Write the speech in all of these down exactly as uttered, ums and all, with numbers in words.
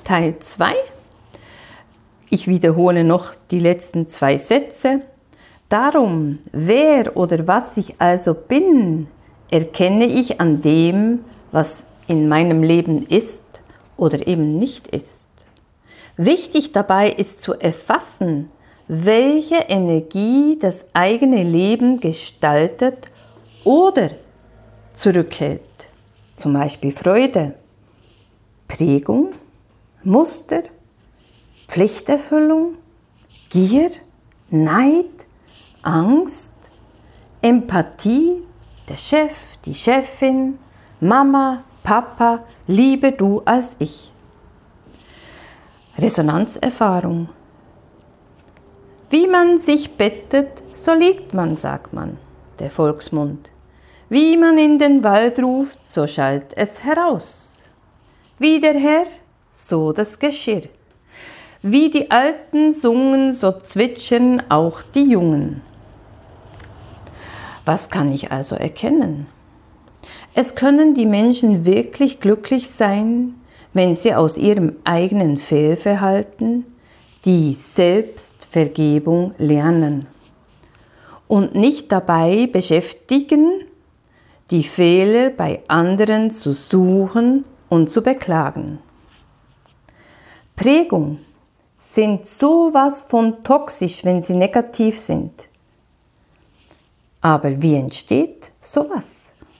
Teil zwei. Ich wiederhole noch die letzten zwei Sätze. Darum, wer oder was ich also bin, erkenne ich an dem, was in meinem Leben ist oder eben nicht ist. Wichtig dabei ist zu erfassen, welche Energie das eigene Leben gestaltet oder zurückhält. Zum Beispiel Freude, Prägung, Muster, Pflichterfüllung, Gier, Neid, Angst, Empathie, der Chef, die Chefin, Mama, Papa, lieber du als ich. Resonanzerfahrung. Wie man sich bettet, so liegt man, sagt man, der Volksmund. Wie man in den Wald ruft, so schallt es heraus. Wie der Herr, so das Geschirr. Wie die Alten sungen, so zwitschern auch die Jungen. Was kann ich also erkennen? Es können die Menschen wirklich glücklich sein, wenn sie aus ihrem eigenen Fehlverhalten die Selbstvergebung lernen und nicht dabei beschäftigen, die Fehler bei anderen zu suchen und zu beklagen. Prägung sind sowas von toxisch, wenn sie negativ sind. Aber wie entsteht sowas?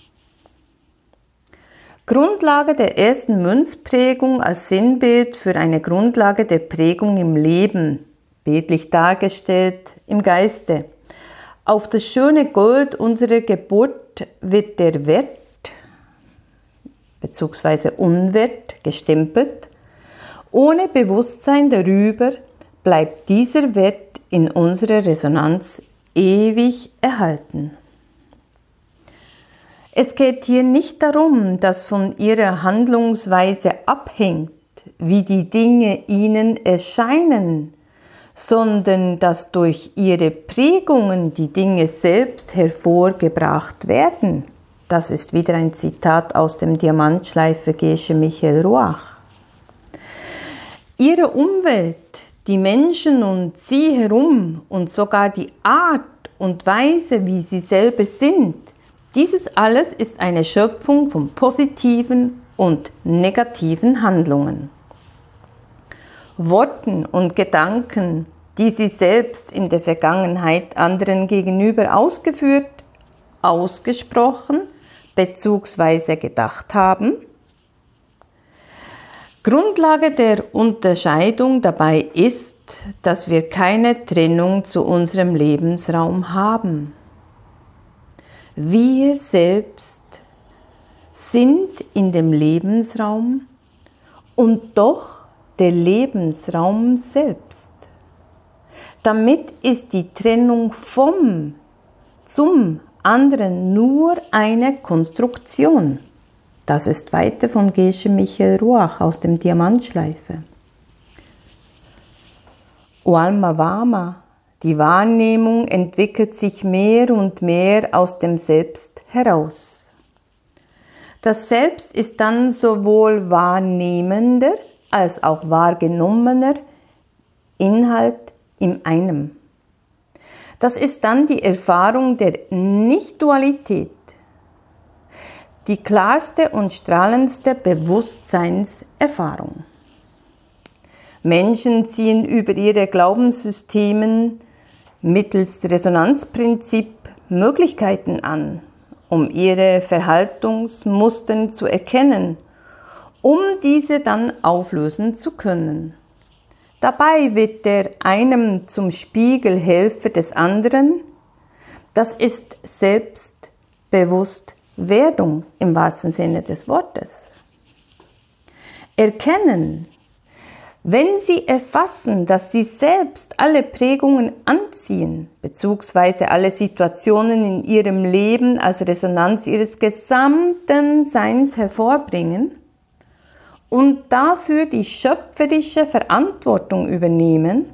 Grundlage der ersten Münzprägung als Sinnbild für eine Grundlage der Prägung im Leben, bildlich dargestellt im Geiste. Auf das schöne Gold unserer Geburt wird der Wert bzw. Unwert gestempelt. Ohne Bewusstsein darüber bleibt dieser Wert in unserer Resonanz ewig erhalten. Es geht hier nicht darum, dass von ihrer Handlungsweise abhängt, wie die Dinge ihnen erscheinen, sondern dass durch ihre Prägungen die Dinge selbst hervorgebracht werden. Das ist wieder ein Zitat aus dem Diamantschleifer Gesche Michael Ruach. Ihre Umwelt, die Menschen und sie herum und sogar die Art und Weise, wie sie selber sind, dieses alles ist eine Schöpfung von positiven und negativen Handlungen. Worten und Gedanken, die sie selbst in der Vergangenheit anderen gegenüber ausgeführt, ausgesprochen bzw. gedacht haben. Grundlage der Unterscheidung dabei ist, dass wir keine Trennung zu unserem Lebensraum haben. Wir selbst sind in dem Lebensraum und doch der Lebensraum selbst. Damit ist die Trennung vom zum anderen nur eine Konstruktion. Das ist weiter von Gesche Michael Ruach aus dem Diamantschleifer. O Alma Wama, die Wahrnehmung entwickelt sich mehr und mehr aus dem Selbst heraus. Das Selbst ist dann sowohl wahrnehmender als auch wahrgenommener Inhalt in einem. Das ist dann die Erfahrung der Nicht-Dualität, die klarste und strahlendste Bewusstseinserfahrung. Menschen ziehen über ihre Glaubenssysteme mittels Resonanzprinzip Möglichkeiten an, um ihre Verhaltensmuster zu erkennen, um diese dann auflösen zu können. Dabei wird der einem zum Spiegelhelfer des anderen. Das ist Selbstbewusstwerdung im wahrsten Sinne des Wortes. Erkennen. Wenn Sie erfassen, dass Sie selbst alle Prägungen anziehen, beziehungsweise alle Situationen in Ihrem Leben als Resonanz Ihres gesamten Seins hervorbringen und dafür die schöpferische Verantwortung übernehmen,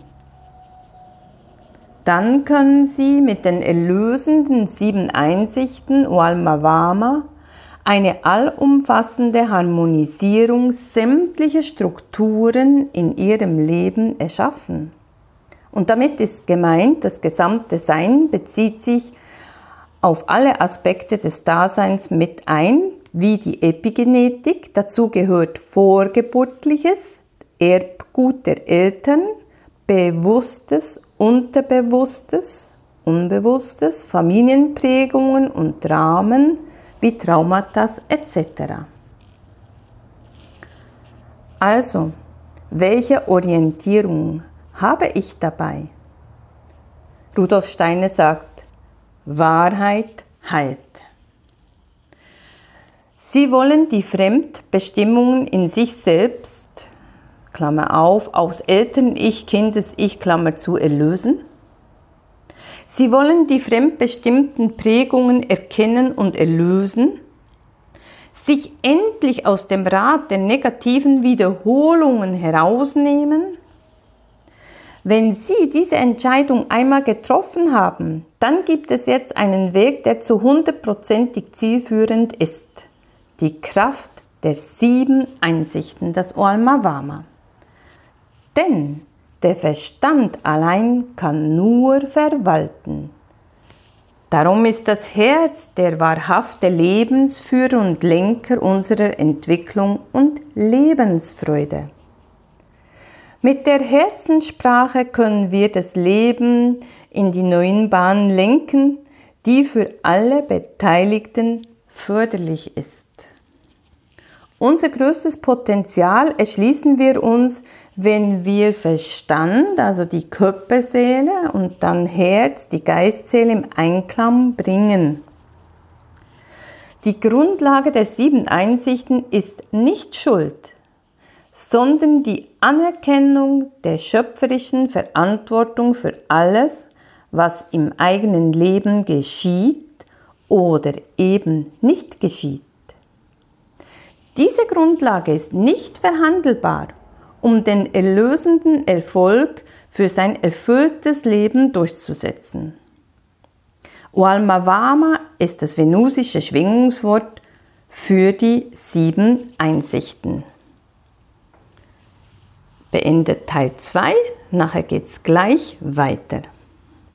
dann können Sie mit den erlösenden sieben Einsichten O Alma Wama eine allumfassende Harmonisierung sämtlicher Strukturen in ihrem Leben erschaffen. Und damit ist gemeint, das gesamte Sein bezieht sich auf alle Aspekte des Daseins mit ein, wie die Epigenetik, dazu gehört Vorgeburtliches, Erbgut der Eltern, Bewusstes, Unterbewusstes, Unbewusstes, Familienprägungen und Dramen wie Traumata et cetera. Also, welche Orientierung habe ich dabei? Rudolf Steiner sagt, Wahrheit heilt. Sie wollen die Fremdbestimmungen in sich selbst, Klammer auf, aus Eltern-Ich, Kindes-Ich, Klammer zu, erlösen. Sie wollen die fremdbestimmten Prägungen erkennen und erlösen, sich endlich aus dem Rad der negativen Wiederholungen herausnehmen. Wenn Sie diese Entscheidung einmal getroffen haben, dann gibt es jetzt einen Weg, der zu hundertprozentig zielführend ist. Die Kraft der sieben Einsichten, das Oalma-Wama. Denn der Verstand allein kann nur verwalten. Darum ist das Herz der wahrhafte Lebensführer und Lenker unserer Entwicklung und Lebensfreude. Mit der Herzenssprache können wir das Leben in die neuen Bahnen lenken, die für alle Beteiligten förderlich ist. Unser größtes Potenzial erschließen wir uns, wenn wir Verstand, also die Körperseele und dann Herz, die Geistseele im Einklang bringen. Die Grundlage der sieben Einsichten ist nicht Schuld, sondern die Anerkennung der schöpferischen Verantwortung für alles, was im eigenen Leben geschieht oder eben nicht geschieht. Diese Grundlage ist nicht verhandelbar, um den erlösenden Erfolg für sein erfülltes Leben durchzusetzen. Oalma-Wama ist das venusische Schwingungswort für die sieben Einsichten. Beendet Teil zwei, nachher geht es gleich weiter.